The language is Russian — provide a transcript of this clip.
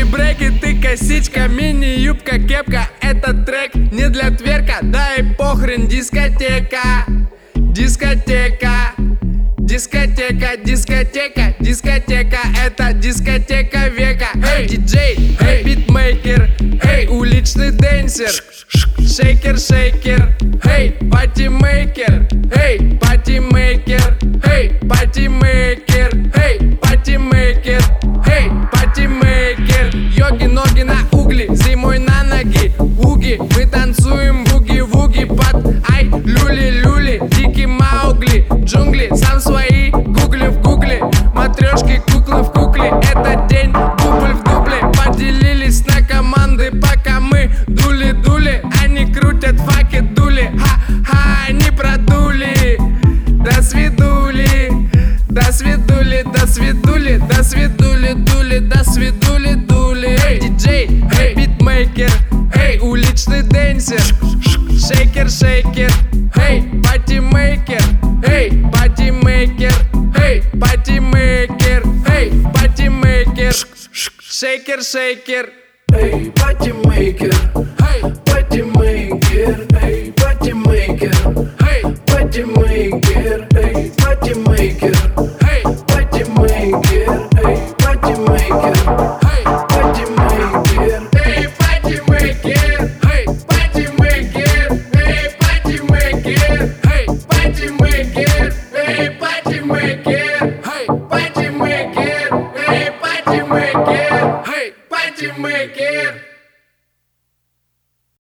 брейки, ты косичка, мини-юбка, кепка. Этот трек не для тверка, да и похрен, дискотека. Дискотека, дискотека, дискотека, дискотека. Это дискотека века. Эй, диджей, эй, битмейкер, эй, уличный дэнсер, шейкер, шейкер, эй, патимейкер, эй, патимейкер, эй, патимейкер, эй, патимейкер, эй, патимейкер. Йоги, ноги на угли, зимой на ноги, уги. Мы танцуем буги-вуги под ай, люли-люли, дикий Маугли, джунгли, сам свои гугли в гугле, матрешки, куклы в кукле. Этот день дубль в дубле, поделились на команды, пока мы дули-дули. Они крутят факи, дули, ха-ха, они продули. До свидули, до свидули, до свидули, до свидули, дули, до свидули, дули. Эй, диджей, эй, битмейкер, эй, уличный дэнсер, шейкер, шейкер, эй, патимейкер, эй, патимейкер, эй, патимейкер, эй, патимейкер, шейкер, шейкер. Эй, патимейкер, патимейкер, эй, патимейкер, патимейкер, эй, патимейкер, патимейкер, эй, патимейкер, патимейкер, Эй, патимейкер, эй, патимейкер, эй, патимейкер, эй, патимейкер, эй, патимейкер, эй, патимейкер, эй, патимейкер, эй, патимейкер.